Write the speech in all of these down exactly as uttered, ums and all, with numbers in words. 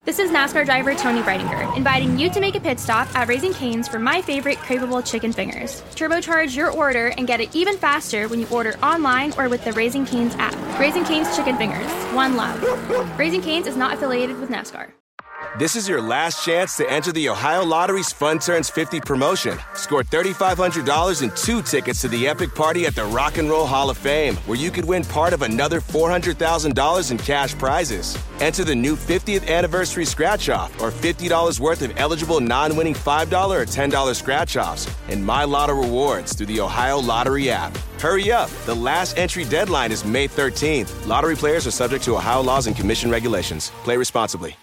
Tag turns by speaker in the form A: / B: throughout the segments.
A: This is NASCAR driver Tony Breidinger, inviting you to make a pit stop at Raising Cane's for my favorite craveable chicken fingers. Turbocharge your order and get it even faster when you order online or with the Raising Cane's app. Raising Cane's Chicken Fingers, one love. Raising Cane's is not affiliated with NASCAR.
B: This is your last chance to enter the Ohio Lottery's Fun Turns fifty promotion. Score three thousand five hundred dollars and two tickets to the epic party at the Rock and Roll Hall of Fame, where you could win part of another four hundred thousand dollars in cash prizes. Enter the new fiftieth anniversary scratch-off or fifty dollars worth of eligible non-winning five dollars or ten dollars scratch-offs and My Lotto rewards through the Ohio Lottery app. Hurry up. The last entry deadline is May thirteenth. Lottery players are subject to Ohio laws and commission regulations. Play responsibly.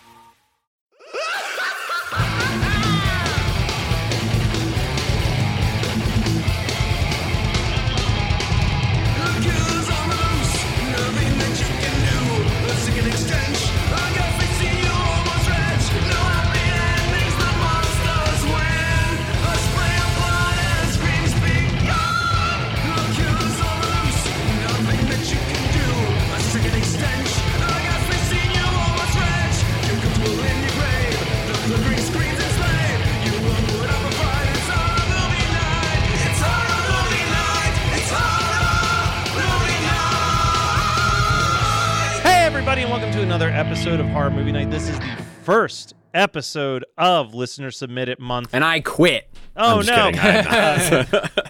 C: Everybody, and welcome to another episode of Horror Movie Night. This is the first episode of Listener Submitted Month.
D: And I quit.
C: Oh, no.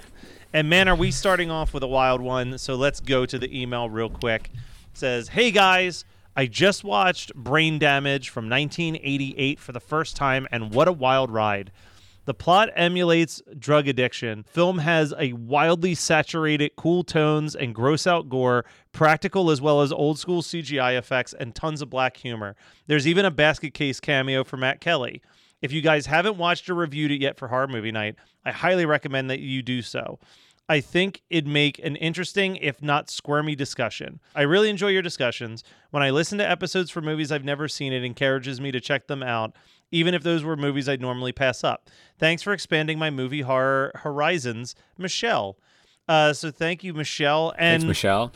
C: And man, are we starting off with a wild one. So let's go to the email real quick. It says, hey guys, I just watched Brain Damage from nineteen eighty-eight for the first time, and what a wild ride. The plot emulates drug addiction. Film has a wildly saturated, cool tones and gross out gore, practical as well as old school C G I effects, and tons of black humor. There's even a basket case cameo for Matt Kelly. If you guys haven't watched or reviewed it yet for Horror Movie Night, I highly recommend that you do so. I think it'd make an interesting, if not squirmy, discussion. I really enjoy your discussions. When I listen to episodes for movies I've never seen, it encourages me to check them out, even if those were movies I'd normally pass up. Thanks for expanding my movie horror horizons, Michelle. Uh, so thank you, Michelle. And
D: Thanks, Michelle.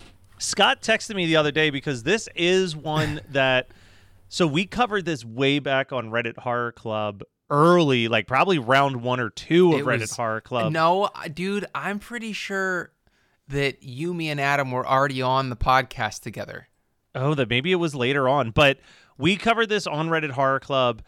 C: Scott texted me the other day because this is one that... So we covered this way back on Reddit Horror Club early, like probably round one or two of
E: It
C: Reddit
E: was-
C: Horror Club.
E: No, dude, I'm pretty sure that you, me, and Adam were already on the podcast together.
C: Oh, that maybe it was later on. But we covered this on Reddit Horror Club,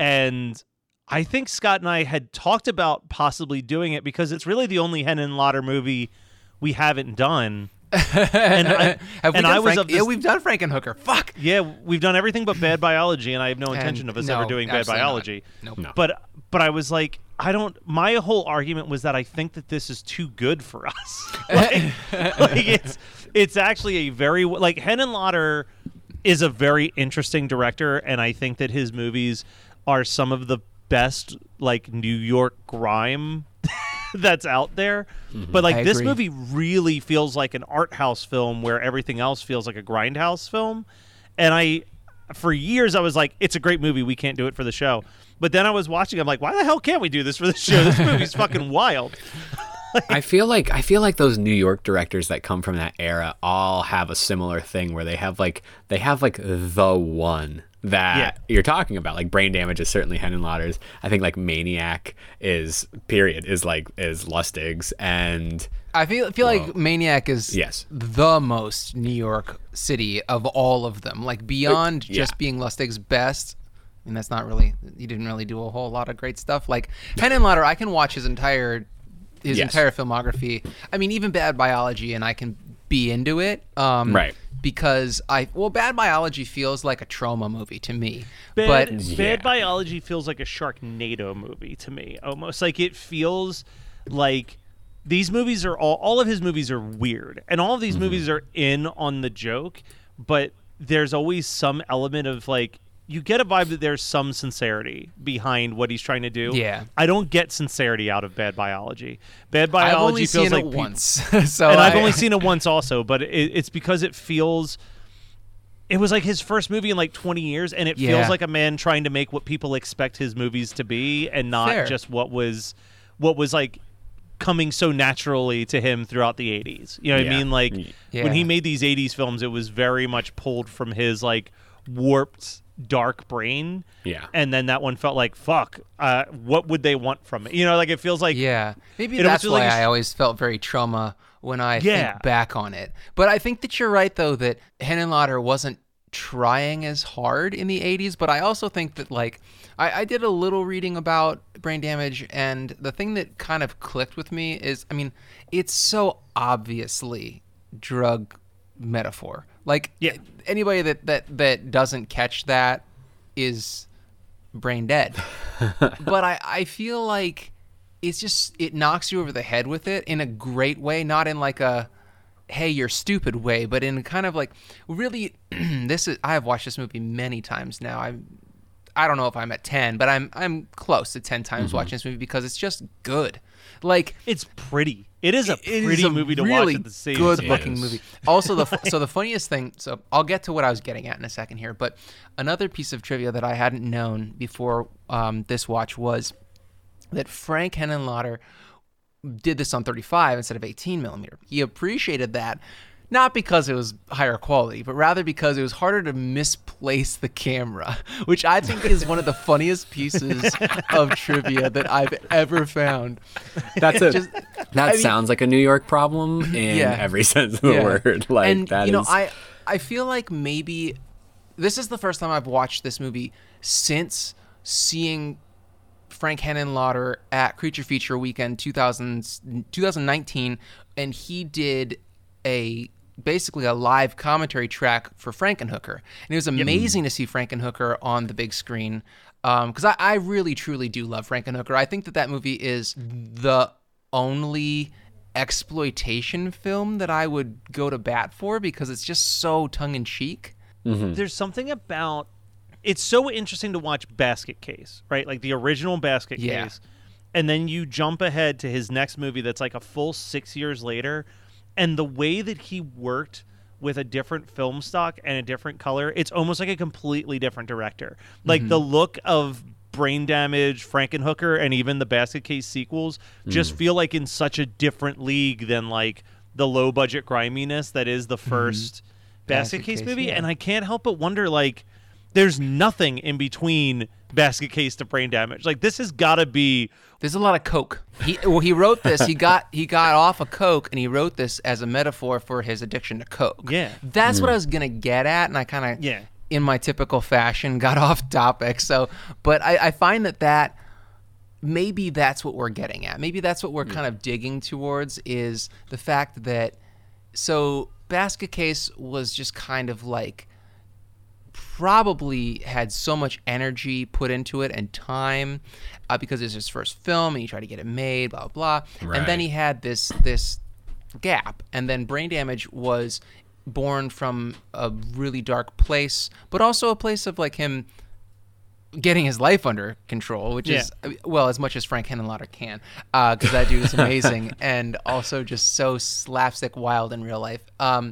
C: and I think Scott and I had talked about possibly doing it because it's really the only Henenlotter movie we haven't done. and I,
E: Have we
C: and
E: done
C: I was
E: Frank-
C: of this,
E: yeah, we've done Frankenhooker. Fuck.
C: yeah, we've done everything but Bad Biology, and I have no intention
E: And
C: of us
E: no,
C: ever doing Bad
E: absolutely
C: Biology.
E: not. Nope.
D: No.
C: But but I was like, I don't. My whole argument was that I think that this is too good for us. like, like it's it's actually a very like Henenlotter is a very interesting director, and I think that his movies are some of the best like New York grime that's out there. Mm-hmm. But like
E: I
C: this
E: agree.
C: movie really feels like an art house film where everything else feels like a grindhouse film. And I for years I was like, it's a great movie, we can't do it for the show. But then I was watching, I'm like, why the hell can't we do this for the show? This movie's fucking wild.
D: I feel like I feel like those New York directors that come from that era all have a similar thing where they have like they have like the one that
C: Yeah.
D: you're talking about. Like Brain Damage is certainly Henenlotter's. I think like Maniac is period is like is Lustig's, and
E: I feel feel
D: Whoa.
E: like Maniac is
D: Yes.
E: the most New York City of all of them. Like beyond
D: Uh,
E: just
D: yeah.
E: being Lustig's best. And that's not really. He didn't really do a whole lot of great stuff. Like Henenlotter, I can watch his entire his
D: Yes.
E: entire filmography. I mean, even Bad Biology, and I can be into it. Um,
D: Right.
E: Because I well, Bad Biology feels like a trauma movie to me.
C: Bad,
E: but
C: Bad
D: Yeah.
C: Biology feels like a Sharknado movie to me. Almost like it feels like these movies are all all of his movies are weird, and all of these
D: Mm-hmm.
C: movies are in on the joke, but there's always some element of like you get a vibe that there's some sincerity behind what he's trying to do.
E: Yeah.
C: I don't get sincerity out of Bad Biology. Bad
E: I've
C: Biology
E: only
C: feels
E: seen
C: like
E: it
C: peop-
E: once, so
C: and I've
E: I-
C: only seen it once also, but it, it's because it feels it was like his first movie in like twenty years, and it
E: Yeah.
C: feels like a man trying to make what people expect his movies to be and not
E: Fair.
C: just what was what was like coming so naturally to him throughout the eighties. You know what I
D: Yeah.
C: mean? Like
E: Yeah.
C: when he made these eighties films, it was very much pulled from his like warped dark brain.
D: Yeah.
C: And then that one felt like, fuck, uh, what would they want from it? You know, like it feels like
E: Yeah, maybe
C: it
E: that's
C: was
E: why
C: like a-
E: I always felt very trauma when I
C: Yeah.
E: think back on it. But I think that you're right, though, that Henenlotter wasn't trying as hard in the eighties. But I also think that, like, I, I did a little reading about Brain Damage, and the thing that kind of clicked with me is, I mean, it's so obviously drug metaphor. Like,
C: Yeah.
E: anybody that, that, that doesn't catch that is brain dead. But I, I feel like it's just, it knocks you over the head with it in a great way, not in like a, hey, you're stupid way, but in kind of like, really, this is, I have watched this movie many times now. I'm, I don't know if I'm at ten, but I'm, I'm close to ten times watching this movie because it's just good. Like,
C: it's pretty. It is a
E: it is
C: pretty
E: a
C: movie to
E: really
C: watch at the same
E: good
C: time.
E: looking
D: Yes.
E: movie. Also, the fu- so the funniest thing. So I'll get to what I was getting at in a second here. But another piece of trivia that I hadn't known before um, this watch was that Frank Henenlotter did this on thirty-five instead of eighteen millimeter. He appreciated that. Not because it was higher quality, but rather because it was harder to misplace the camera, which I think is one of the funniest pieces of trivia that I've ever found.
D: That's a,
E: Just-
D: that
E: I mean-
D: sounds like a New York problem in
E: Yeah.
D: every sense of the
E: Yeah.
D: word. Like
E: and
D: that
E: you know,
D: is-
E: I I feel like maybe this is the first time I've watched this movie since seeing Frank Henenlotter at Creature Feature Weekend two thousand, twenty nineteen, and he did a basically a live commentary track for Frankenhooker, and it was amazing to see Frankenhooker on the big screen. Because I, I really truly do love Frankenhooker. I think that that movie is the only exploitation film that I would go to bat for because it's just so tongue in cheek.
C: There's something about it's so interesting to watch Basket Case, right? Like the original Basket
E: Yeah.
C: Case. And then you jump ahead to his next movie that's like a full six years later. And the way that he worked with a different film stock and a different color, it's almost like a completely different director. Like the look of Brain Damage, Frankenhooker, and even the Basket Case sequels just feel like in such a different league than like the low budget griminess that is the first Basket,
E: Basket
C: Case,
E: Case,
C: movie.
E: yeah.
C: And I can't help but wonder, like, there's nothing in between Basket Case to Brain Damage. Like, this has got to be
E: There's a lot of coke. He well, he wrote this. He got he got off of coke, and he wrote this as a metaphor for his addiction to coke.
C: Yeah.
E: that's what I was gonna get at, and I kind of
C: Yeah.
E: in my typical fashion, got off topic. So, but I, I find that that maybe that's what we're getting at. Maybe that's what we're kind of digging towards is the fact that so Basket Case was just kind of like probably had so much energy put into it and time uh, because it's his first film and he tried to get it made, blah, blah, blah. And then
D: Right.
E: he had this this gap. And then Brain Damage was born from a really dark place, but also a place of like him getting his life under control, which is, well, as much as Frank Henenlotter can, because that dude is amazing and also just so slapstick wild in real life. Um,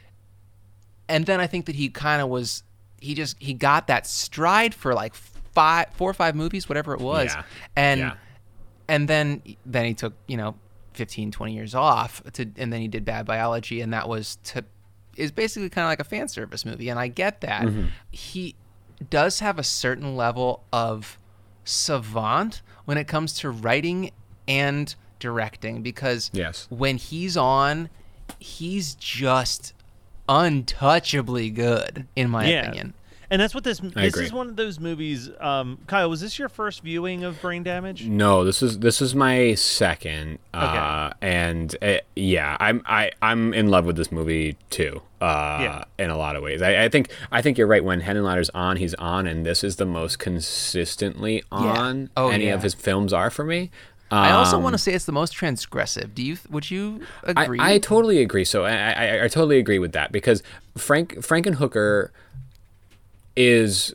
E: and then I think that he kind of was, he just, he got that stride for like five, four or five movies, whatever it was.
D: Yeah.
E: And,
D: Yeah.
E: and then, then he took, you know, fifteen, twenty years off to, and then he did Bad Biology. And that was to, is basically kind of like a fan service movie. And I get that.
D: Mm-hmm.
E: He does have a certain level of savant when it comes to writing and directing, because
D: Yes.
E: when he's on, he's just untouchably good, in my
C: yeah.
E: opinion.
C: And that's what this this
D: agree.
C: is one of those movies. Um, Kyle, was this your first viewing of Brain Damage?
D: No, this is this is my second, uh, and uh yeah, I'm I I'm in love with this movie too. Uh,
C: Yeah.
D: in a lot of ways, I, I think I think you're right. When Henenlotter's on, he's on, and this is the most consistently on
E: Oh,
D: any
E: yeah.
D: of his films are for me.
E: I also
D: Um,
E: want to say it's the most transgressive. Do you? Would you
D: I,
E: agree?
D: I totally agree. So I, I I totally agree with that because Frank Frankenhooker is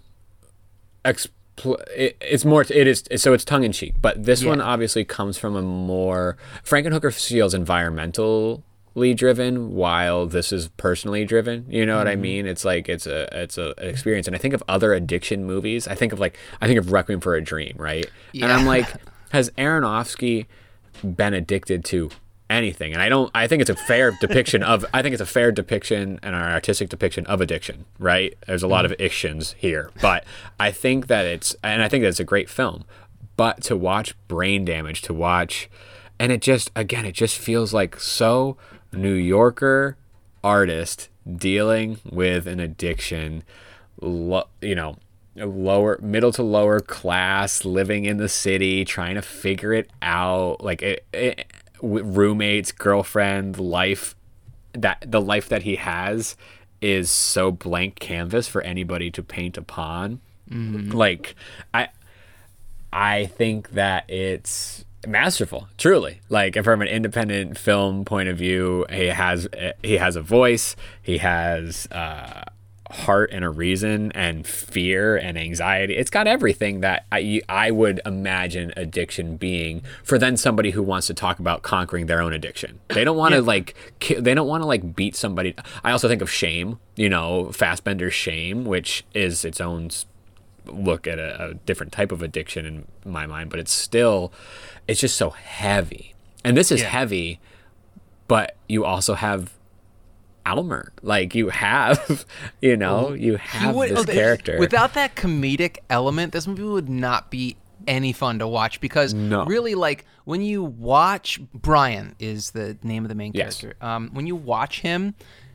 D: expl- it, it's more it is so it's tongue in cheek, but this one
E: Yeah.
D: obviously comes from a more Frankenhooker feels environmentally driven while this is personally driven. You know what I mean? It's like it's a it's a an experience. And I think of other addiction movies. I think of like I think of Requiem for a Dream, right? And I'm
E: Yeah.
D: like, has Aronofsky been addicted to anything. And I don't I think it's a fair depiction of I think it's a fair depiction and an artistic depiction of addiction, right? There's a lot of ictions here. But I think that it's and I think that it's a great film. But to watch Brain Damage, to watch and it just again, it just feels like so New Yorker artist dealing with an addiction, lo- you know, lower middle to lower class, living in the city, trying to figure it out, like it, it, roommates, girlfriend, life, that the life that he has is so blank canvas for anybody to paint upon. Mm-hmm. Like I I think that it's masterful, truly. Like from an independent film point of view, he has he has a voice, he has uh heart and a reason and fear and anxiety. It's got everything that I, I would imagine addiction being for then somebody who wants to talk about conquering their own addiction. They don't want to yeah. like ki- they don't want to like beat somebody. I also think of Shame, you know, Fassbender's Shame, which is its own look at a, a different type of addiction in my mind, but it's still it's just so heavy. And this is yeah. heavy, but you also have Almer. Like you have, you know, you have would, this oh, character.
E: Without that comedic element, this movie would not be any fun to watch because no. really, like when you watch Brian is the name of the main
D: yes.
E: character. Um, when you watch him,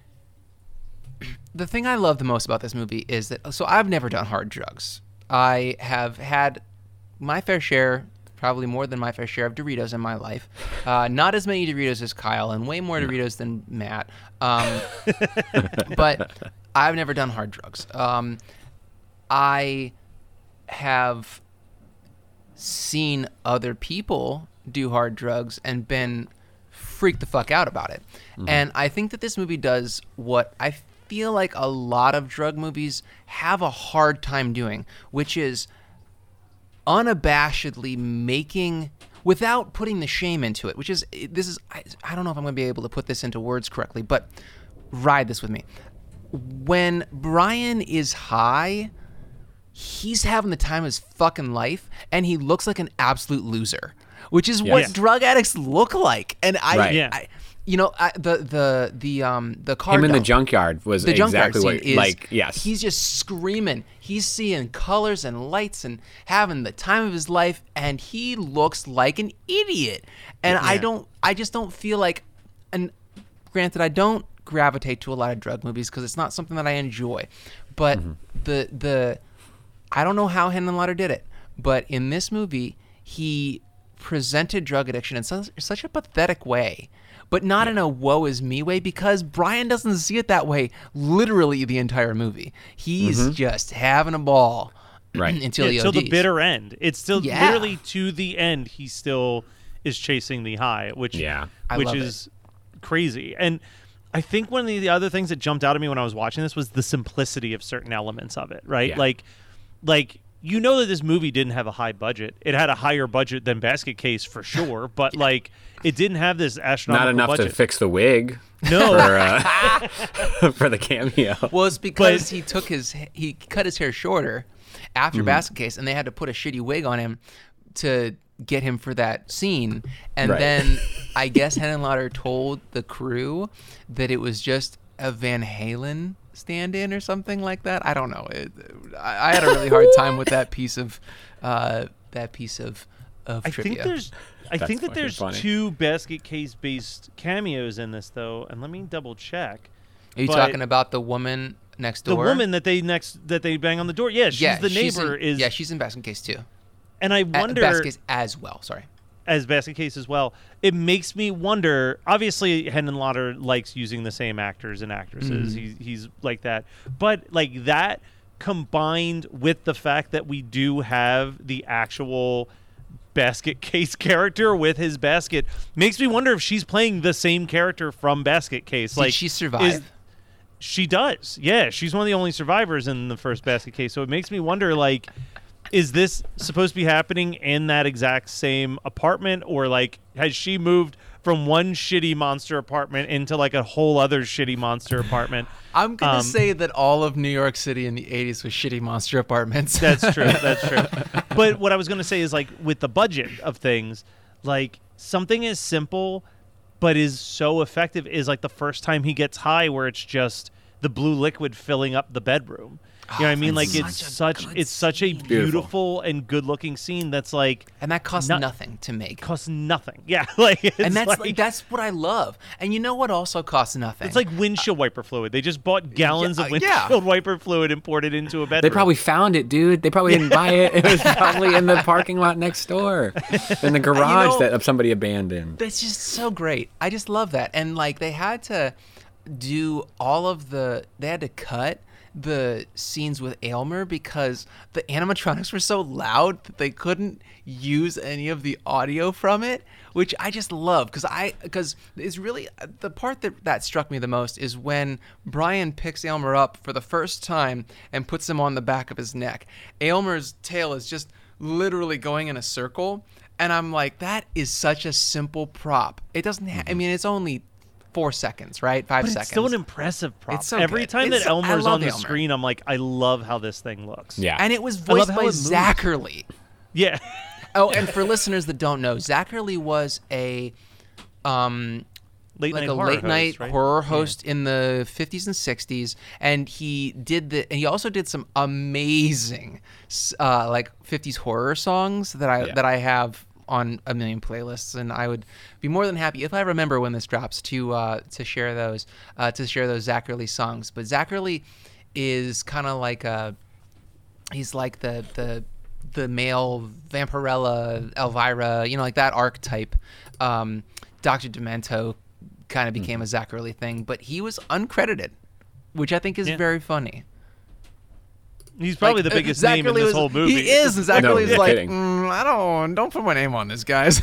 E: the thing I love the most about this movie is that so I've never done hard drugs. I have had my fair share. Probably more than my fair share of Doritos in my life. Uh, not as many Doritos as Kyle, and way more Doritos than Matt. Um, but I've never done hard drugs. Um, I have seen other people do hard drugs and been freaked the fuck out about it. Mm-hmm. And I think that this movie does what I feel like a lot of drug movies have a hard time doing, which is unabashedly making without putting the shame into it, which is this is I, I don't know if I'm going to be able to put this into words correctly, but ride this with me. When Brian is high, he's having the time of his fucking life and he looks like an absolute loser, which is yes. what drug addicts look like. And I,
D: right.
C: yeah.
E: I you know, I, the the the um the car
D: him in
E: dump,
D: the junkyard was
E: the
D: exactly
E: junkyard
D: what
E: scene is,
D: like yes
E: he's just screaming. He's seeing colors and lights and having the time of his life, and he looks like an idiot. And yeah. I don't, I just don't feel like. And granted, I don't gravitate to a lot of drug movies because it's not something that I enjoy. But mm-hmm. the the, I don't know how Henenlotter did it, but in this movie, he presented drug addiction in such, such a pathetic way. But not in a woe is me way, because Brian doesn't see it that way literally the entire movie. He's mm-hmm. just having a ball
D: right.
E: until
C: yeah,
E: he
C: Until
E: O Ds.
C: the bitter end. It's still
E: yeah.
C: literally to the end he still is chasing the high, which,
D: yeah.
C: which is it. crazy. And I think one of the other things that jumped out at me when I was watching this was the simplicity of certain elements of it, right?
D: Yeah.
C: Like, like you know that this movie didn't have a high budget. It had a higher budget than Basket Case for sure, but like it didn't have this astronomical
D: not enough
C: budget.
D: to fix the wig.
C: No,
D: for, uh, for the cameo.
E: Well, it's because
C: but,
E: he took his he cut his hair shorter after mm-hmm. Basket Case, and they had to put a shitty wig on him to get him for that scene. And
D: right.
E: then I guess Henenlotter told the crew that it was just a Van Halen stand-in or something like that. I don't know. It, I, I had a really hard time with that piece of uh, that piece of of
C: I
E: trivia.
C: think there's I
D: That's
C: think that there's
D: funny.
C: two Basket Case based cameos in this though, and let me double check.
E: Are you
C: but
E: talking about the woman next door?
C: The woman that they next that they bang on the door. Yeah, she's
E: yeah,
C: the
E: she's
C: neighbor.
E: in,
C: is
E: yeah, she's in Basket Case too.
C: And I wonder
E: uh, Basket Case as well. Sorry.
C: As Basket Case as well. It makes me wonder. Obviously, Henenlotter likes using the same actors and actresses. Mm. He's he's like that. But like that combined with the fact that we do have the actual Basket Case character with his basket makes me wonder if she's playing the same character from Basket Case.
E: Did
C: like
E: she survive?
C: Is, she does. Yeah, she's one of the only survivors in the first Basket Case. So it makes me wonder, like, is this supposed to be happening in that exact same apartment, or like has she moved from one shitty monster apartment into like a whole other shitty monster apartment?
E: I'm gonna
C: um,
E: say that all of New York City in the eighties was shitty monster apartments.
C: That's true. That's true. But what I was gonna say is, like, with the budget of things, like something as simple but is so effective is like the first time he gets high where it's just the blue liquid filling up the bedroom. You know what I mean? Like it's such it's such a beautiful and good looking scene that's like,
E: and that costs
C: not,
E: nothing to make.
C: Costs nothing. Yeah, like it's
E: and that's
C: like,
E: like, that's what I love. And you know what also costs nothing?
C: It's like windshield wiper fluid. They just bought gallons
E: yeah,
C: of windshield
E: yeah.
C: wiper fluid and poured it into a bedroom.
D: They probably found it, dude. They probably didn't buy it. It was probably in the parking lot next door, in the garage you know, that somebody abandoned.
E: That's just so great. I just love that. And like they had to do all of the. They had to cut the scenes with Aylmer because the animatronics were so loud that they couldn't use any of the audio from it, which I just love because I because it's really the part that that struck me the most is when Brian picks Aylmer up for the first time and puts him on the back of his neck. Aylmer's tail is just literally going in a circle, and I'm like, that is such a simple prop. It doesn't ha- I mean, it's only Four seconds, right? Five
C: but
E: seconds.
C: It's still an impressive prop.
E: It's so
C: Every
E: good.
C: time
E: it's
C: that Elmer's
E: so,
C: on the
E: Elmer.
C: screen, I'm like, I love how this thing looks.
D: Yeah,
E: and it was voiced by Zachary.
C: Yeah.
E: Oh, and for listeners that don't know, Zachary was a um,
C: late
E: like
C: night
E: a
C: horror
E: late
C: host,
E: night
C: right?
E: horror host
C: yeah.
E: in the fifties and sixties, and he did the and he also did some amazing uh, like fifties horror songs that I
D: yeah.
E: that I have on a million playlists, and I would be more than happy if I remember when this drops to uh, to share those uh, to share those Zachary songs. But Zachary is kind of like a he's like the the the male Vampirella, Elvira, you know, like that archetype. Um, Doctor Demento kind of became mm. a Zachary thing, but he was uncredited, which I think is
C: yeah.
E: very funny.
C: He's probably
E: like,
C: the biggest
E: Zachary
C: name in this
E: was,
C: whole movie.
E: He is. And Zachary's
D: no,
E: like,
D: kidding.
E: mm, I don't, don't put my name on this, guys.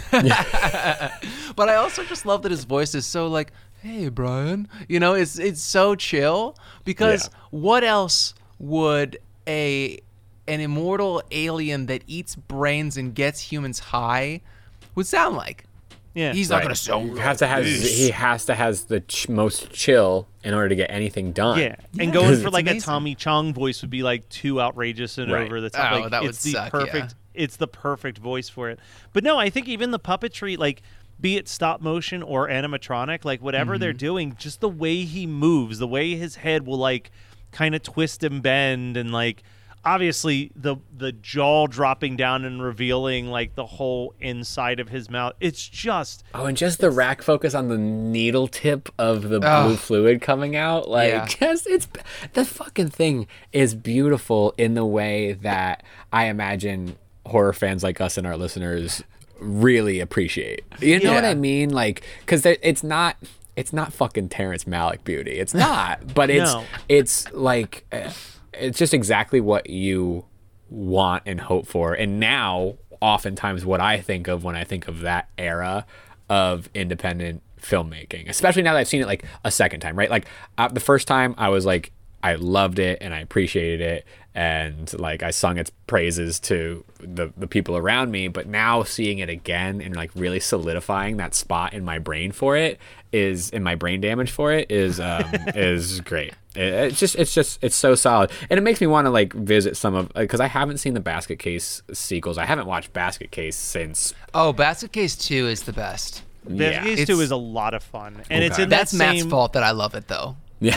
E: But I also just love that his voice is so like, hey, Brian. You know, it's it's so chill because
D: yeah.
E: what else would a an immortal alien that eats brains and gets humans high would sound like?
C: Yeah,
E: he's
D: right.
E: not going to sound.
D: He has to has he has to has the ch- most chill in order to get anything done.
C: Yeah, and
E: Yeah.
C: going for
E: It's
C: like
E: amazing.
C: a Tommy Chong voice would be like too outrageous and
D: Right.
C: over the top.
E: Oh,
C: like,
E: that would
C: it's the
E: suck,
C: perfect.
E: yeah.
C: It's the perfect voice for it. But no, I think even the puppetry, like be it stop motion or animatronic, like whatever
E: Mm-hmm.
C: they're doing, just the way he moves, the way his head will like kind of twist and bend, and like obviously the the jaw dropping down and revealing like the whole inside of his mouth. It's just
D: Oh, and just the rack focus on the needle tip of the
E: Oh.
D: blue fluid coming out, like
E: Yeah.
D: just it's the fucking thing is beautiful in the way that I imagine horror fans like us and our listeners really appreciate. You know what
E: Yeah.
D: I mean? Like, because it's not. It's not fucking Terrence Malick beauty. It's not. But it's
C: No.
D: it's like uh, it's just exactly what you want and hope for. And now, oftentimes, what I think of when I think of that era of independent filmmaking, especially now that I've seen it like a second time, right? Like uh, the first time I was like, I loved it and I appreciated it. And like I sung its praises to the, the people around me, but now seeing it again and like really solidifying that spot in my brain for it is in my brain damage for it is um, is great. It, it's just it's just it's so solid, and it makes me want to like visit some of because I haven't seen the Basket Case sequels. I haven't watched Basket Case since.
E: Oh, Basket Case two is the best.
C: Basket
D: Yeah.
C: Case
E: It's-
C: two is a lot of fun, and it's
D: Okay.
C: in
E: That's
C: that
E: Matt's
C: same,
E: fault that I love it though.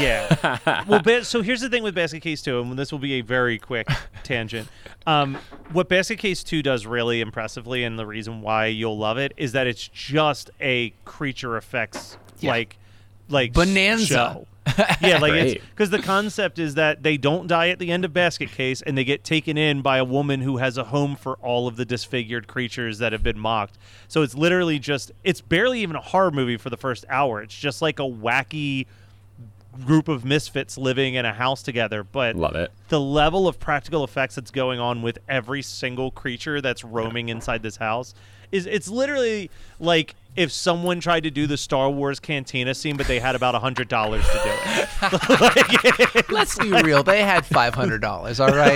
C: Yeah. Well, ba- so here's the thing with Basket Case two, and this will be a very quick tangent. Um, what Basket Case two does really impressively, and the reason why you'll love it, is that it's just a creature effects
E: Yeah.
C: like like
E: Bonanza.
C: show. Yeah, like it's
D: Great.
C: because the concept is that they don't die at the end of Basket Case, and they get taken in by a woman who has a home for all of the disfigured creatures that have been mocked. So it's literally just it's barely even a horror movie for the first hour. It's just like a wacky group of misfits living in a house together, but
D: Love it.
C: the level of practical effects that's going on with every single creature that's roaming inside this house is it's literally like if someone tried to do the Star Wars cantina scene, but they had about a hundred dollars to do it. Like,
E: Let's be real. They had five hundred dollars. All right.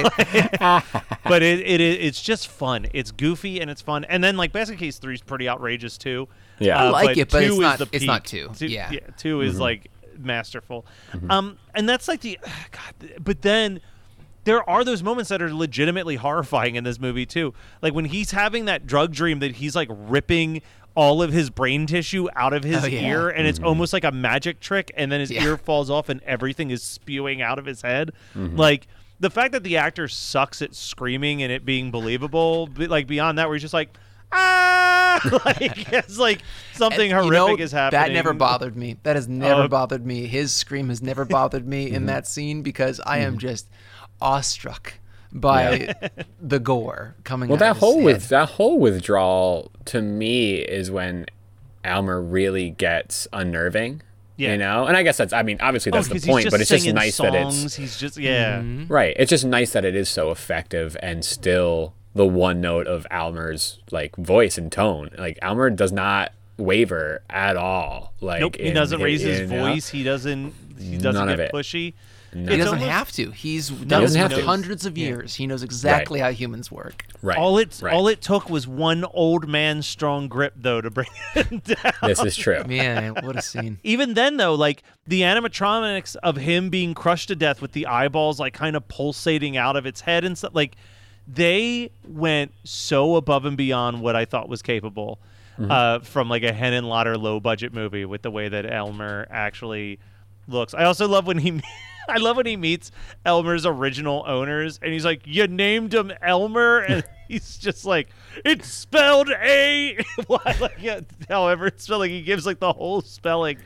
C: but it, it it's just fun. It's goofy and it's fun. And then like Basket Case three is pretty outrageous too.
D: Yeah.
E: I like it, but
C: two
E: it's
C: is
E: not-
C: the
E: it's not
C: peak.
E: two. Yeah.
C: two is like masterful. Um, and that's like the God. But then there are those moments that are legitimately horrifying in this movie too. Like when he's having that drug dream that he's like ripping all of his brain tissue out of his
E: Oh, yeah.
C: ear, and it's almost like a magic trick, and then his
E: Yeah.
C: ear falls off and everything is spewing out of his head. Like the fact that the actor sucks at screaming and it being believable, but, like beyond that, where he's just like, ah, like it's like something
E: And,
C: horrific
E: you know,
C: is happening.
E: That never bothered me. That has never
C: Oh.
E: bothered me. His scream has never bothered me in that scene because I am just awestruck by the gore coming
D: Well,
E: out
D: that
E: of his
D: whole
E: head.
D: with that whole withdrawal to me is when Elmer really gets unnerving.
C: Yeah.
D: You know, and I guess that's. I mean, obviously
C: Oh,
D: that's the
C: 'cause he's
D: point,
C: just
D: but it's just
C: singing
D: nice
C: songs.
D: that it's
C: He's just yeah.
D: right. It's just nice that it is so effective and still the one note of Elmer's like voice and tone. Like Elmer does not waver at all. Like
C: Nope, he
D: in-
C: doesn't raise his
D: in, you know?
C: voice. He doesn't. He doesn't
D: None of
C: get
D: it.
C: pushy.
E: He
C: It's
E: doesn't
C: almost-
E: have to. He's
C: he
E: done
D: doesn't
E: this
D: have
E: for
D: to.
E: hundreds of years. He knows exactly how humans work.
D: Right.
C: All it
D: right.
C: all it took was one old man's strong grip, though, to bring him down.
D: This is true.
E: Man, what a scene.
C: Even then, though, like the animatronics of him being crushed to death with the eyeballs, like kind of pulsating out of its head and stuff, like they went so above and beyond what I thought was capable uh, from like a Henenlotter low budget movie with the way that Elmer actually looks. I also love when he. I love when he meets Elmer's original owners, and he's like, "You named him Elmer," and he's just like, "It's spelled A." Why, like, yeah, however it's spelled, like he gives like the whole spelling.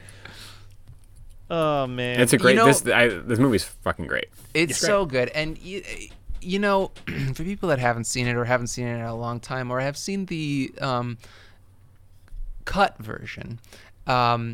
C: Oh man,
D: It's a great.
E: know-
D: this I, this movie's fucking great.
E: It's so good. And, you, you know, for people that haven't seen it or haven't seen it in a long time or have seen the um, cut version, um,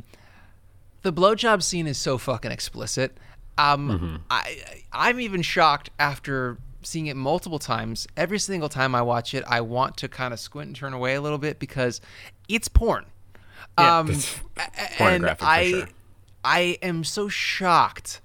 E: the blowjob scene is so fucking explicit. Um, I, I'm even shocked after seeing it multiple times. Every single time I watch it, I want to kind of squint and turn away a little bit because it's porn.
C: Yeah.
E: Um,
D: It's
E: a- and
D: pornographic for
E: I,
D: sure.
E: I am so shocked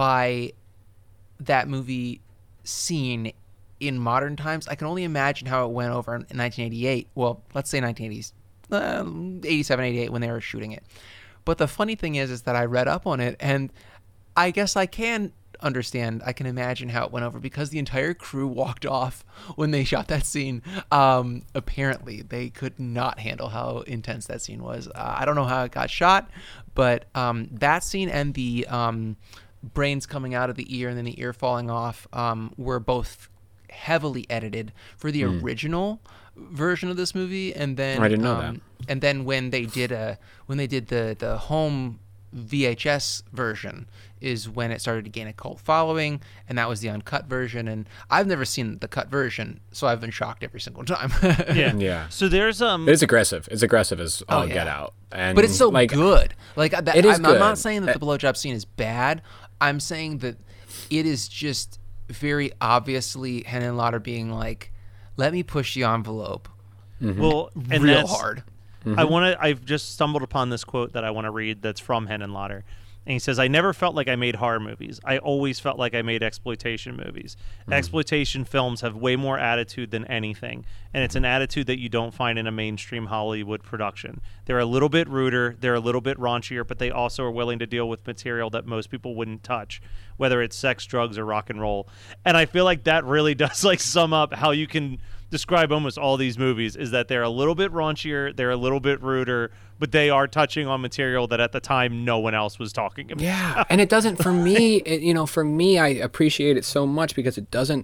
E: by that movie scene in modern times. I can only imagine how it went over in nineteen eighty-eight. Well, let's say nineteen eighties, uh, eighty-seven, eighty-eight when they were shooting it. But the funny thing is, is that I read up on it, and I guess I can understand. I can imagine how it went over because the entire crew walked off when they shot that scene. Um, apparently, they could not handle how intense that scene was. Uh, I don't know how it got shot, but um, that scene and the um, brains coming out of the ear and then the ear falling off um, were both heavily edited for the original version of this movie. And then
D: I didn't know
E: um, and then when they did a when they did the the home V H S version is when it started to gain a cult following, and that was the uncut version. And I've never seen the cut version, so I've been shocked every single time.
C: yeah,
D: Yeah.
C: So there's um,
D: It's aggressive. It's aggressive as all
E: Oh, yeah.
D: get out. And
E: But it's so
D: like,
E: good. Like that,
D: It is
E: I'm, I'm not
D: good.
E: saying that the blowjob scene is bad. I'm saying that it is just very obviously Henenlotter being like, "Let me push the envelope
C: well, and
E: real
C: that's-
E: hard."
C: I want to. I've just stumbled upon this quote that I want to read. That's from Henenlotter, and he says, "I never felt like I made horror movies. I always felt like I made exploitation movies. Exploitation films have way more attitude than anything, and it's an attitude that you don't find in a mainstream Hollywood production. They're a little bit ruder, they're a little bit raunchier, but they also are willing to deal with material that most people wouldn't touch, whether it's sex, drugs, or rock and roll." And I feel like that really does like sum up how you can describe almost all these movies, is that they're a little bit raunchier, they're a little bit ruder, but they are touching on material that at the time no one else was talking about.
D: Yeah, and it doesn't. For me, it, you know, for me, I appreciate it so much because it doesn't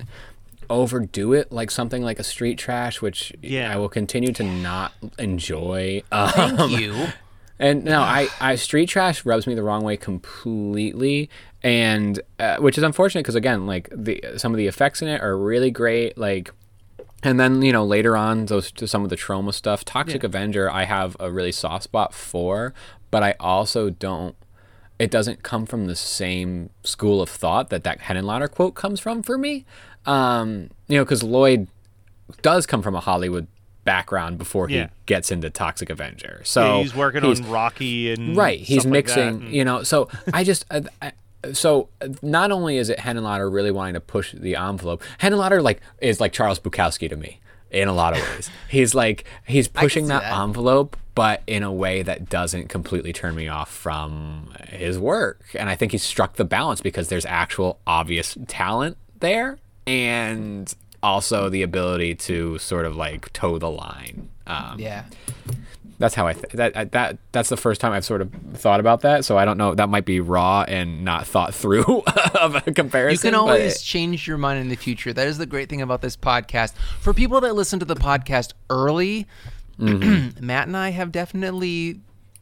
D: overdo it like something like a Street Trash, which
C: Yeah.
D: I will continue to not enjoy. Um,
E: Thank you.
D: And no, I, I Street Trash rubs me the wrong way completely, and uh, which is unfortunate because again, like the some of the effects in it are really great, like. And then, you know, later on, those to some of the Troma stuff, Toxic Avenger, I have a really soft spot for, but I also don't, it doesn't come from the same school of thought that that Henenlotter quote comes from for me. Um, you know, because Lloyd does come from a Hollywood background before he
C: Yeah.
D: gets into Toxic Avenger. So
C: Yeah, he's working
D: he's-
C: on Rocky and
D: right, he's
C: stuff like that,
D: mixing,
C: and-
D: you know, so I just, I, I, so not only is it Henenlotter really wanting to push the envelope, Henenlotter like is like Charles Bukowski to me in a lot of ways. He's like he's pushing
E: see
D: that,
E: that.
D: envelope, but in a way that doesn't completely turn me off from his work. And I think he's struck the balance because there's actual obvious talent there. and also the ability to sort of like toe the line. Um,
E: Yeah.
D: That's how I th- that that that's the first time I've sort of thought about that. So I don't know. That might be raw and not thought through of a comparison.
E: You can
D: but
E: always
D: it-
E: change your mind in the future. That is the great thing about this podcast. For people that listen to the podcast early,
D: Mm-hmm.
E: Matt and I have definitely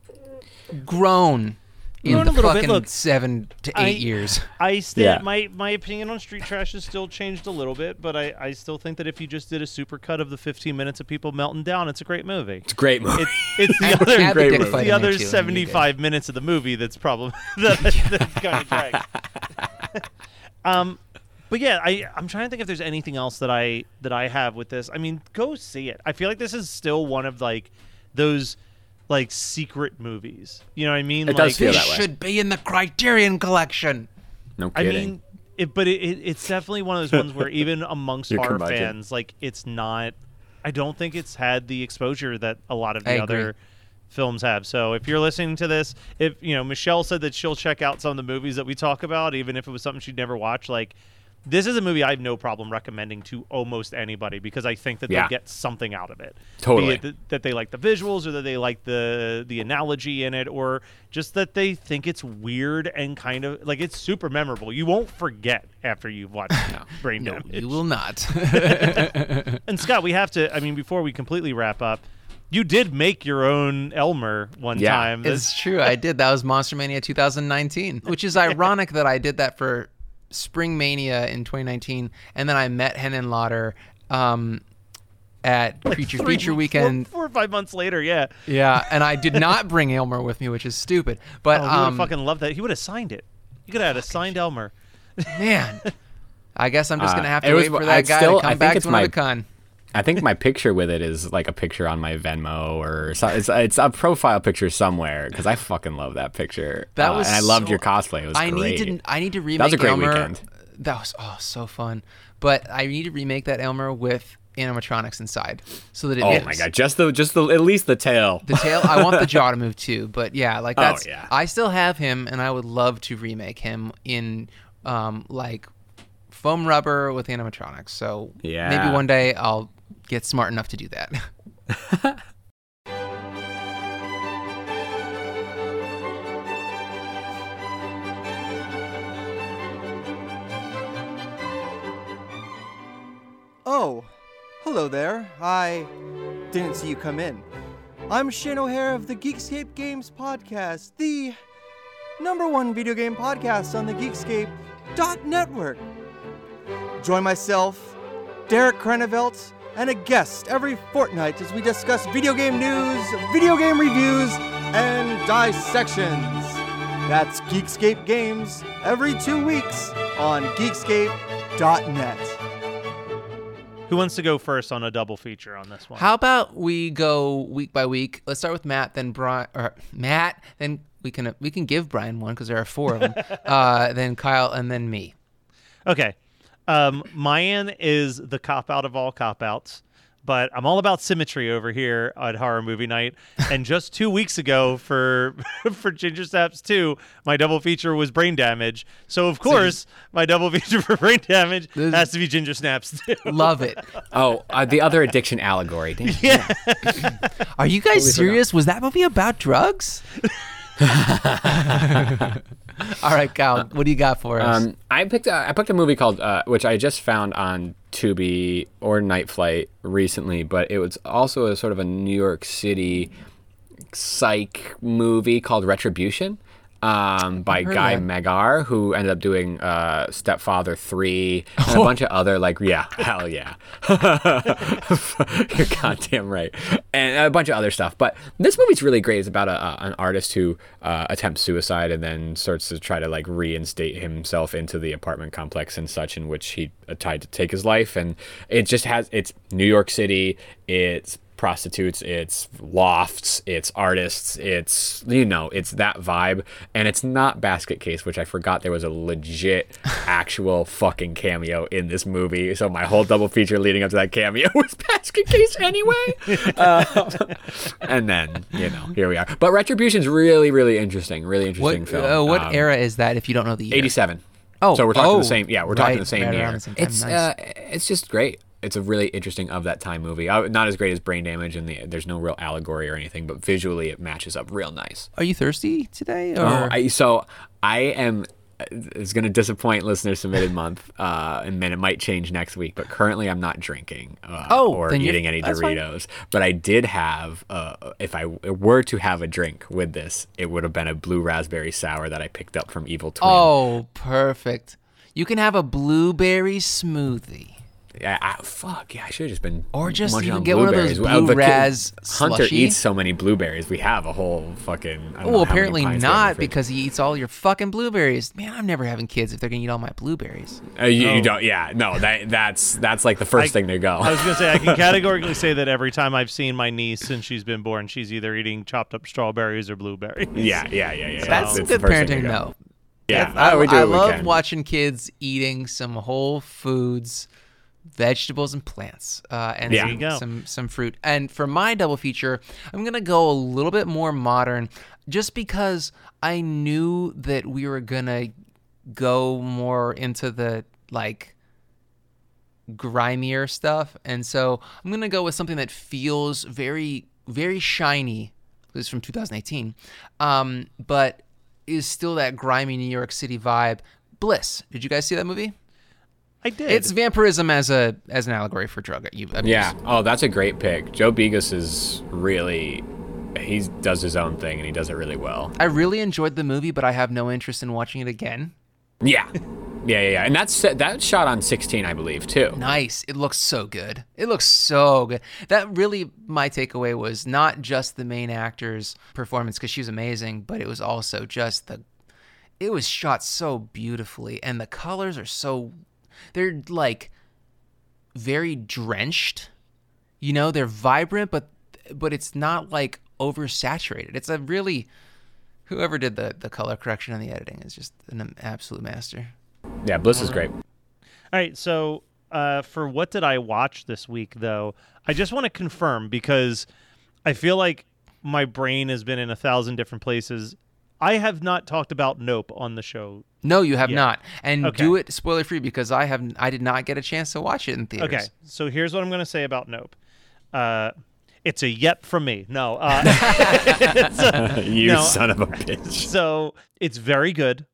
E: grown in
C: Grown
E: the
C: a little bit.
E: fucking
C: Look,
E: seven to
C: I-
E: eight years.
C: I stand
D: Yeah.
C: my my opinion on Street Trash has still changed a little bit, but I, I still think that if you just did a supercut of the fifteen minutes of people melting down, it's a great movie.
D: It's a great movie.
C: It, it's the
E: Add-
C: other,
E: add the
D: great
E: dick
D: movie.
E: fight
C: the
E: in
C: other
E: there, too, and you
C: seventy-five minutes of the movie that's problem that, that's kind of drags. um, but yeah, I I'm trying to think if there's anything else that I that I have with this. I mean, go see it. I feel like this is still one of like those like secret movies. You know what I mean?
D: It
C: like,
D: does feel
E: This
D: that way.
E: should be in the Criterion Collection.
D: No
C: I
D: kidding.
C: mean, it, but it, it, it's definitely one of those ones where even amongst
D: Your
C: our
D: curmudgeon.
C: fans, like it's not. I don't think it's had the exposure that a lot of the
E: I agree.
C: other films have. So if you're listening to this, if you know Michelle said that she'll check out some of the movies that we talk about, even if it was something she'd never watched, like. This is a movie I have no problem recommending to almost anybody because I think that
D: Yeah.
C: they'll get something out of it.
D: Totally.
C: Be it th- that they like the visuals or that they like the the analogy in it or just that they think it's weird and kind of like it's super memorable. You won't forget after you've watched Brain
E: No,
C: Damage.
E: you will not.
C: And Scott, we have to, I mean, before we completely wrap up, you did make your own Elmer one
D: Yeah.
C: time.
E: It's true. I did. That was Monster Mania two thousand nineteen, which is ironic that I did that for Spring Mania in twenty nineteen, and then I met Henan Lauder um, at Creature
C: Three-
E: Feature
C: four-
E: Weekend.
C: Four, or five months later, yeah.
E: Yeah, and I did not bring Elmer with me, which is stupid. But
C: Oh, he would have
E: um,
C: fucking loved that. He would have signed it. You could have had a signed Elmer.
E: man, I guess I'm just
D: Uh,
E: gonna have
D: it
E: to
D: was-
E: wait for
D: I'd
E: that guy
D: still-
E: to
D: I
E: come
D: think
E: back
D: it's
E: to another
D: my-
E: con.
D: I think my picture with it is like a picture on my Venmo or so, it's it's a profile picture somewhere because I fucking love that picture.
E: That
D: Uh,
E: was
D: and I loved
E: so-
D: your cosplay. It was
E: I
D: great.
E: need to I need to remake
D: That was a great
E: Elmer.
D: weekend.
E: That was oh so fun. But I need to remake that Elmer with animatronics inside so that it
D: Oh
E: is.
D: my god! Just the just the at least the tail.
E: The tail, I want the jaw to move too, but yeah, like
D: Oh,
E: that's.
D: yeah.
E: I still have him, and I would love to remake him in, um, like, foam rubber with animatronics. So
D: Yeah.
E: maybe one day I'll get smart enough to do that.
F: Oh, hello there. I didn't see you come in. I'm Shane O'Hare of the Geekscape Games Podcast, the number one video game podcast on the Geekscape dot network. Join myself, Derek Krenevelt, and a guest every fortnight as we discuss video game news, video game reviews, and dissections. That's Geekscape Games every two weeks on Geekscape dot net.
C: Who wants to go first on a double feature on this one?
E: How about we go week by week? Let's start with Matt, then Brian, or Matt, then we can we can give Brian one because there are four of them. uh, then Kyle, and then me.
C: Okay. Um, mine is the cop out of all cop outs, but I'm all about symmetry over here at Horror Movie Night. And just two weeks ago for for Ginger Snaps two, my double feature was Brain Damage. So of course, my double feature for Brain Damage
E: This-
C: has to be Ginger Snaps two.
E: Love it.
D: Oh, uh, the other addiction allegory. Damn. Yeah.
E: Are you guys serious? Was that movie about drugs? All right, Kyle, what do you got for us?
D: Um, I picked a, I picked a movie called uh, which I just found on Tubi or Night Flight recently, but it was also a sort of a New York City psych movie called Retribution. Um, by
E: heard of
D: Guy
E: that.
D: Megar, who ended up doing uh, Stepfather three and a bunch of other like yeah, hell yeah, you're goddamn right, and a bunch of other stuff. But this movie's really great. It's about a, a, an artist who uh, attempts suicide and then starts to try to like reinstate himself into the apartment complex and such in which he uh, tried to take his life. And it just has it's New York City. It's prostitutes, it's lofts, it's artists, it's, you know, it's that vibe. And it's not Basket Case, which I forgot there was a legit actual fucking cameo in this movie. So my whole double feature leading up to that cameo was Basket Case anyway. uh, and then, you know, here we are. But Retribution's really, really interesting. Really
E: what
D: interesting film.
E: uh, what
D: Um,
E: era is that? If you don't know the year,
D: eighty-seven.
E: Oh,
D: so we're talking
E: oh,
D: the same. Yeah, we're talking
E: right,
D: the same
E: right
D: year.
E: around the same time.
D: It's
E: Nice.
D: uh, it's just great. It's a really interesting of that time movie. Uh, not as great as Brain Damage, and the, there's no real allegory or anything, but visually it matches up real nice.
E: Are you thirsty today? Or?
D: Oh, I, so I am. It's going to disappoint listener submitted month, uh, and then it might change next week. But currently, I'm not drinking uh,
E: Oh,
D: or
E: then you're-
D: eating any
E: that's fine.
D: Doritos. But I did have, uh, if I were to have a drink with this, it would have been a blue raspberry sour that I picked up from Evil Twin.
E: Oh, perfect. You can have a blueberry smoothie.
D: Yeah, I, fuck yeah! I should have just been
E: Or just
D: munching
E: you can
D: on
E: get one of those
D: blueberries.
E: blue
D: Uh, the kid-
E: raz
D: Hunter
E: slushy.
D: eats so many blueberries. We have a whole fucking. I don't know
E: Oh,
D: how many
E: apparently
D: pints we have in the
E: not,
D: fridge.
E: because he eats all your fucking blueberries. Man, I'm never having kids if they're gonna eat all my blueberries.
D: Uh, you,
C: No.
D: you don't. Yeah, no. That that's that's like the first
C: I-
D: thing to go.
C: I was gonna say I can categorically say that every time I've seen my niece since she's been born, she's either eating chopped up strawberries or blueberries.
D: yeah, yeah, yeah, yeah.
E: That's
D: It's
E: good
D: the first thing
E: parenting,
D: to go.
E: though.
D: Yeah,
E: I,
D: oh, we do
E: I
D: what we
E: love
D: can.
E: watching kids eating some whole foods, vegetables and plants, uh, and
D: Yeah.
E: some,
C: There you go.
E: some some fruit. And for my double feature, I'm gonna go a little bit more modern, just because I knew that we were gonna go more into the like grimier stuff, and so I'm gonna go with something that feels very very shiny. This is from two thousand eighteen, um, but is still that grimy New York City vibe. Bliss. Did you guys see that movie?
C: I did.
E: It's vampirism as a as an allegory for drug abuse.
D: Yeah. Oh, that's a great pick. Joe Begas is really. He does his own thing and he does it really well.
E: I really enjoyed the movie, but I have no interest in watching it again.
D: Yeah. Yeah, yeah, yeah. And that's that's shot on sixteen, I believe, too.
E: Nice. It looks so good. It looks so good. That really, my takeaway was not just the main actor's performance, because she was amazing, but it was also just the. It was shot so beautifully, and the colors are so. They're like very drenched. You know, they're vibrant, but but it's not like oversaturated. It's a really. Whoever did the, the color correction and the editing is just an absolute master.
D: Yeah, Bliss is great.
C: All right, so uh, for what did I watch this week, though? I just want to confirm, because I feel like my brain has been in a thousand different places. I have not talked about Nope on the show.
E: No, you have
C: Yeah.
E: not, and
C: Okay.
E: do it spoiler free, because I have I did not get a chance to watch it in theaters.
C: Okay, so here's what I'm going to say about Nope. Uh, it's a yep from me. No. Uh, it's a-
D: You
C: no,
D: son of a bitch.
C: So it's very good.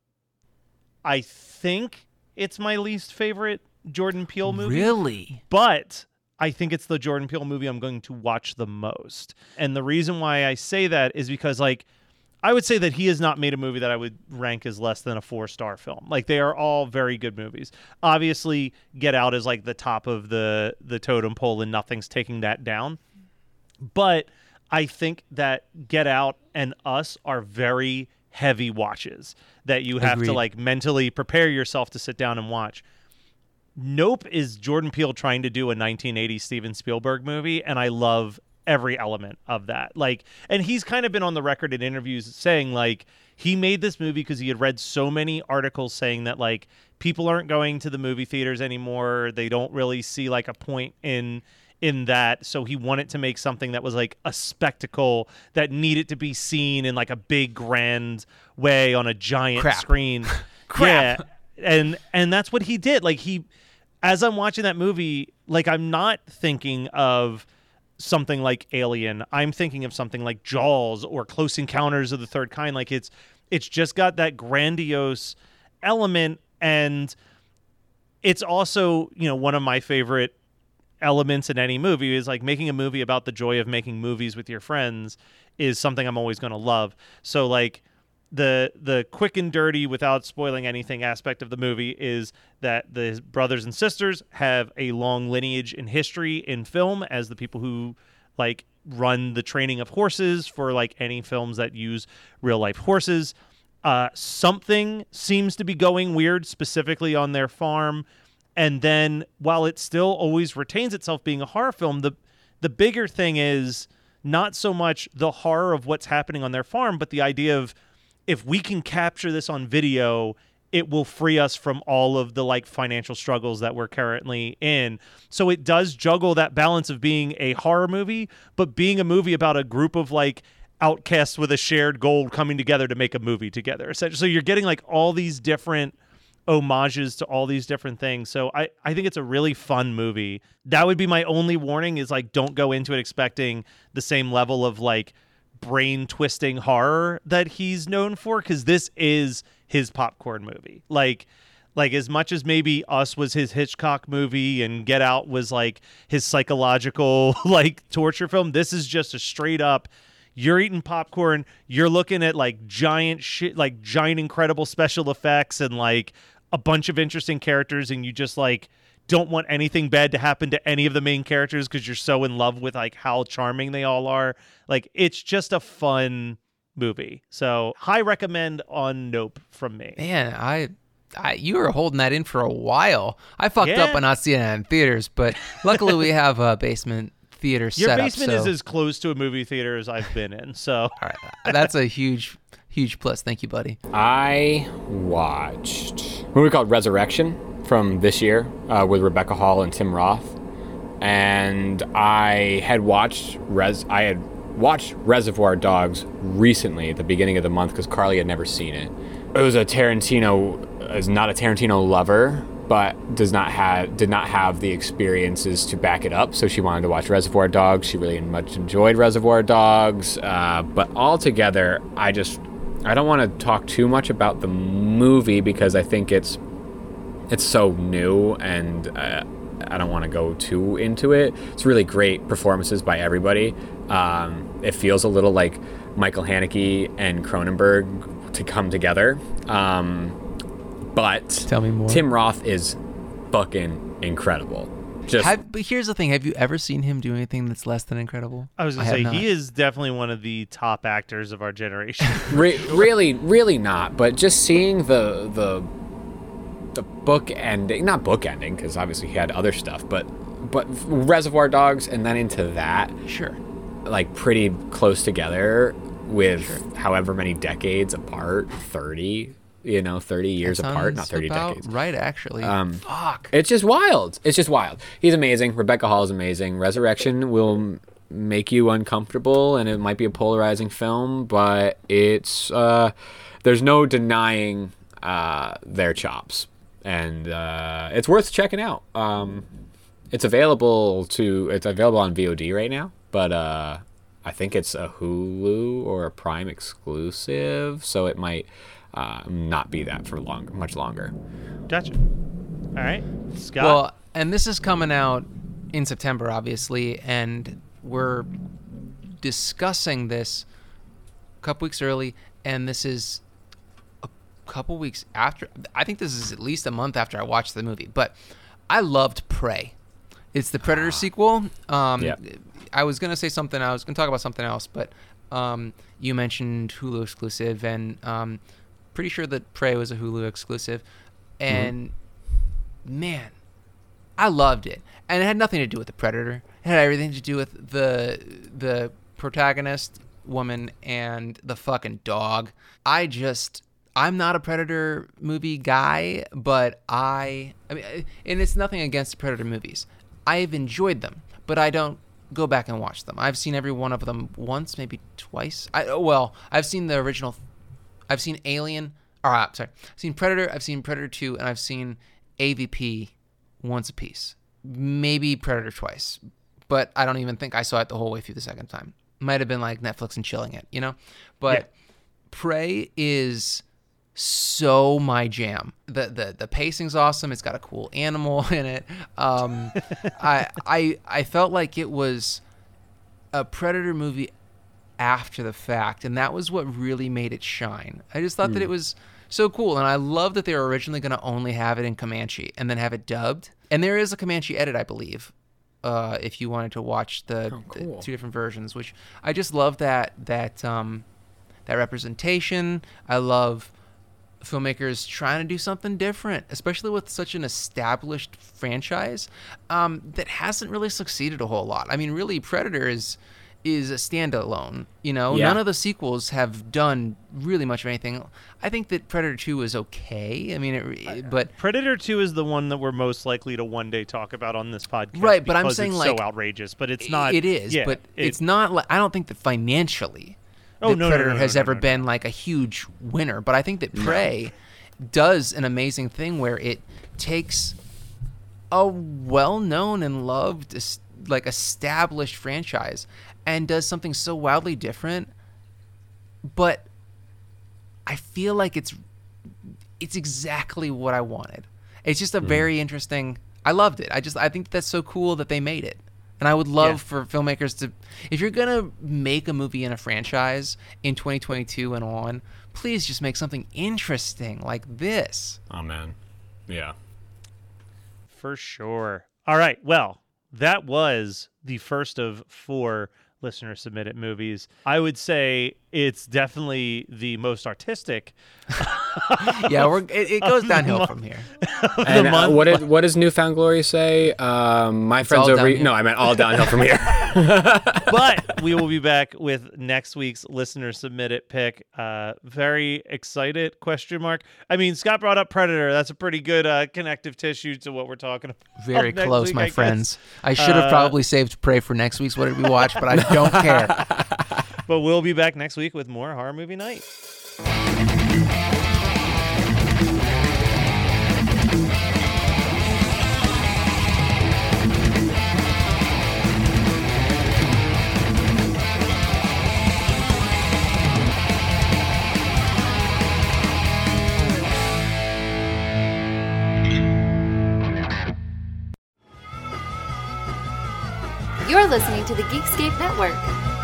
C: I think it's my least favorite Jordan Peele movie.
E: Really?
C: But I think it's the Jordan Peele movie I'm going to watch the most. And the reason why I say that is because, like, I would say that he has not made a movie that I would rank as less than a four-star film. Like, they are all very good movies. Obviously, Get Out is like the top of the the totem pole, and nothing's taking that down. But I think that Get Out and Us are very heavy watches that you have
E: Agreed.
C: to like mentally prepare yourself to sit down and watch. Nope is Jordan Peele trying to do a nineteen eighties Steven Spielberg movie, and I love every element of that. Like, and he's kind of been on the record in interviews saying like he made this movie because he had read so many articles saying that like people aren't going to the movie theaters anymore. They don't really see like a point in in that, so he wanted to make something that was like a spectacle that needed to be seen in like a big grand way on a giant
E: Crap.
C: screen.
E: Crap.
C: Yeah. And and that's what he did. Like he as I'm watching that movie, like I'm not thinking of something like Alien. I'm thinking of something like Jaws or Close Encounters of the Third Kind. Like it's it's just got that grandiose element, and it's also, you know, one of my favorite elements in any movie is like making a movie about the joy of making movies with your friends is something I'm always going to love. So like the the quick and dirty, without spoiling anything, aspect of the movie is that the brothers and sisters have a long lineage in history in film as the people who like run the training of horses for like any films that use real life horses. Uh, something seems to be going weird specifically on their farm. And then while it still always retains itself being a horror film, the the bigger thing is not so much the horror of what's happening on their farm, but the idea of if we can capture this on video, it will free us from all of the like financial struggles that we're currently in. So it does juggle that balance of being a horror movie, but being a movie about a group of like outcasts with a shared goal coming together to make a movie together. Essentially, so you're getting like all these different homages to all these different things. So I, I think it's a really fun movie. That would be my only warning is like, don't go into it expecting the same level of like brain twisting horror that he's known for. Cause this is his popcorn movie. Like, like as much as maybe Us was his Hitchcock movie and Get Out was like his psychological like torture film, this is just a straight up, you're eating popcorn, you're looking at like giant shit, like giant incredible special effects and like a bunch of interesting characters, and you just like don't want anything bad to happen to any of the main characters because you're so in love with like how charming they all are. Like it's just a fun movie. So high recommend on Nope from me.
E: Man, I, I you were holding that in for a while. I fucked
C: Yeah.
E: up on not seeing it in theaters, but luckily we have a basement theater
C: Your
E: set
C: basement
E: up.
C: is
E: so-
C: as close to a movie theater as I've been in. So
E: All right, that's a huge, huge plus. Thank you, buddy.
D: I watched a movie called Resurrection from this year uh, with Rebecca Hall and Tim Roth, and I had watched Res. I had watched Reservoir Dogs recently at the beginning of the month because Carly had never seen it. It was a Tarantino. Is not a Tarantino lover, but does not have did not have the experiences to back it up. So she wanted to watch Reservoir Dogs. She really much enjoyed Reservoir Dogs, uh, but altogether, I just I don't want to talk too much about the movie because I think it's it's so new and uh, I don't want to go too into it. It's really great performances by everybody. Um, it feels a little like Michael Haneke and Cronenberg to come together. Um, but
E: Tell me more.
D: Tim Roth is fucking incredible. Just
E: Have, but here's the thing: have you ever seen him do anything that's less than incredible?
C: I was gonna
E: have
C: say
E: not.
C: he is definitely one of the top actors of our generation.
D: Re- really, really not. But just seeing the the the book ending, not book ending, because obviously he had other stuff, but but Reservoir Dogs, and then into that,
E: Sure.
D: like pretty close together with however many decades apart, thirty, you know, thirty years
E: That
D: apart, not
E: sounds
D: thirty
E: about
D: decades.
E: Right, actually.
D: Um,
E: Fuck.
D: It's just wild. It's just wild. He's amazing. Rebecca Hall is amazing. Resurrection will m- make you uncomfortable, and it might be a polarizing film, but it's uh, there's no denying uh, their chops, and uh, it's worth checking out. Um, it's available to it's available on V O D right now, but uh, I think it's a Hulu or a Prime exclusive, so it might uh, not be that for long, much longer.
C: Gotcha. All right, Scott.
E: Well, and this is coming out in September, obviously, and we're discussing this a couple weeks early, and this is a couple weeks after. I think this is at least a month after I watched the movie, but I loved Prey. It's the Predator sequel. Um,
D: Yeah.
E: I was going to say something. I was going to talk about something else, but um, you mentioned Hulu exclusive, and um, pretty sure that Prey was a Hulu exclusive. And man, I loved it. And it had nothing to do with the Predator. It had everything to do with the the protagonist woman and the fucking dog. I just I'm not a Predator movie guy, but I I mean, and it's nothing against Predator movies. I've enjoyed them, but I don't go back and watch them. I've seen every one of them once, maybe twice. I well, I've seen the original. I've seen Alien. Or, uh, sorry, I've seen Predator. I've seen Predator two, and I've seen A V P once a piece. Maybe Predator twice, but I don't even think I saw it the whole way through the second time. Might have been like Netflix and chilling it, you know. But
C: Yeah.
E: Prey is so my jam. The the the pacing's awesome. It's got a cool animal in it. Um, I I I felt like it was a Predator movie after the fact, and that was what really made it shine. I just thought that it was so cool, and I love that they were originally going to only have it in Comanche and then have it dubbed. And there is a Comanche edit, I believe, uh, if you wanted to watch the,
D: Oh, cool.
E: the two different versions. Which I just love that that um, that representation. I love filmmakers trying to do something different, especially with such an established franchise um, that hasn't really succeeded a whole lot. I mean, really, Predator is is a standalone. You know,
D: Yeah.
E: none of the sequels have done really much of anything. I think that Predator two is okay. I mean, it, but
C: Predator two is the one that we're most likely to one day talk about on this podcast.
E: Right, but I'm
C: because
E: saying,
C: it's
E: like,
C: so outrageous, but it's not.
E: It is,
C: yeah,
E: but
C: it-
E: it's not. Like, I don't think that financially,
C: Oh,
E: that
C: no, no,
E: Predator
C: no, no,
E: has
C: no,
E: ever
C: no, no.
E: been like a huge winner. But I think that Prey does an amazing thing where it takes a well-known and loved, es- like established franchise and does something so wildly different, but I feel like it's it's exactly what I wanted. It's just a mm. very interesting. I loved it. I just I think that's so cool that they made it. And I would love yeah. for filmmakers to, if you're gonna make a movie in a franchise in twenty twenty-two and on, please just make something interesting like this.
D: Oh man, yeah,
C: for sure. All right, well, that was the first of four listener submitted movies. I would say it's definitely the most artistic.
E: yeah, we're, it, it goes downhill from here.
D: And uh, what did what does Newfound Glory say? Um, my
E: it's
D: friends over.
E: Downhill.
D: No, I meant all downhill from here.
C: But we will be back with next week's listener submitted pick. Uh, very excited? Question mark. I mean, Scott brought up Predator. That's a pretty good uh, connective tissue to what we're talking about.
E: Very
C: next
E: close,
C: week,
E: my
C: I
E: friends.
C: guess.
E: I should have
C: uh,
E: probably saved Prey for next week's What Did We Watch, but I don't care.
C: But we'll be back next week with more Horror Movie Night.
G: You're listening to the Geekscape Network.